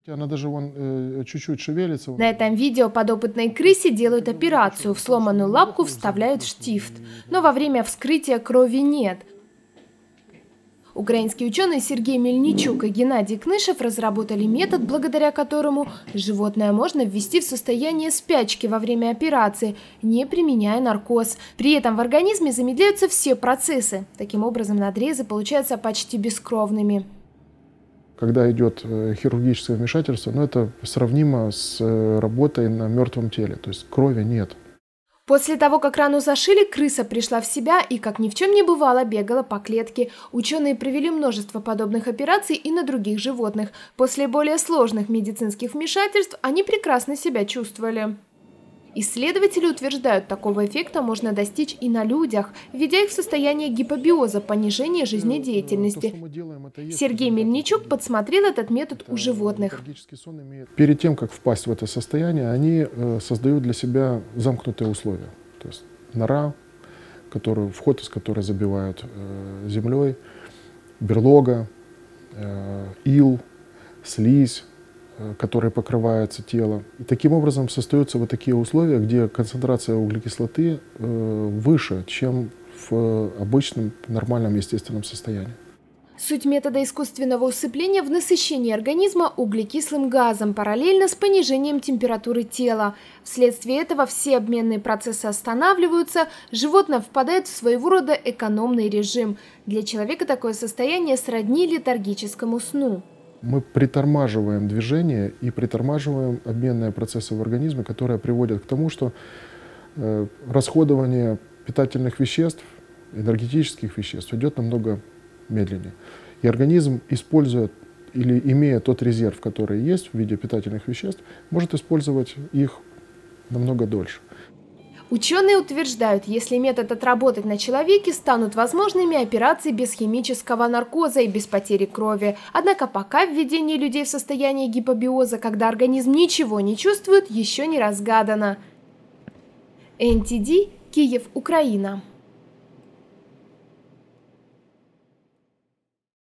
Она даже чуть-чуть шевелится. На этом видео подопытной крысе делают операцию. В сломанную лапку вставляют штифт. Но во время вскрытия крови нет. Украинские ученые Сергей Мельничук и Геннадий Кнышев разработали метод, благодаря которому животное можно ввести в состояние спячки во время операции, не применяя наркоз. При этом в организме замедляются все процессы. Таким образом, надрезы получаются почти бескровными. Когда идет хирургическое вмешательство, это сравнимо с работой на мертвом теле, то есть крови нет. После того, как рану зашили, крыса пришла в себя и, как ни в чем не бывало, бегала по клетке. Ученые провели множество подобных операций и на других животных. После более сложных медицинских вмешательств они прекрасно себя чувствовали. Исследователи утверждают, такого эффекта можно достичь и на людях, введя их в состояние гипобиоза, понижения жизнедеятельности. Сергей Мельничук подсмотрел этот метод у животных. Перед тем, как впасть в это состояние, они создают для себя замкнутые условия. То есть нора, вход из которой забивают землей, берлога, ил, слизь, которой покрывается тело. И таким образом создаются вот такие условия, где концентрация углекислоты выше, чем в обычном нормальном естественном состоянии. Суть метода искусственного усыпления в насыщении организма углекислым газом параллельно с понижением температуры тела. Вследствие этого все обменные процессы останавливаются, животное впадает в своего рода экономный режим. Для человека такое состояние сродни летаргическому сну. Мы притормаживаем движение и притормаживаем обменные процессы в организме, которые приводят к тому, что расходование питательных веществ, энергетических веществ идет намного медленнее. И организм, используя или имея тот резерв, который есть в виде питательных веществ, может использовать их намного дольше. Ученые утверждают, если метод отработать на человеке, станут возможными операции без химического наркоза и без потери крови. Однако пока введение людей в состояние гипобиоза, когда организм ничего не чувствует, еще не разгадано. НТД, Киев, Украина.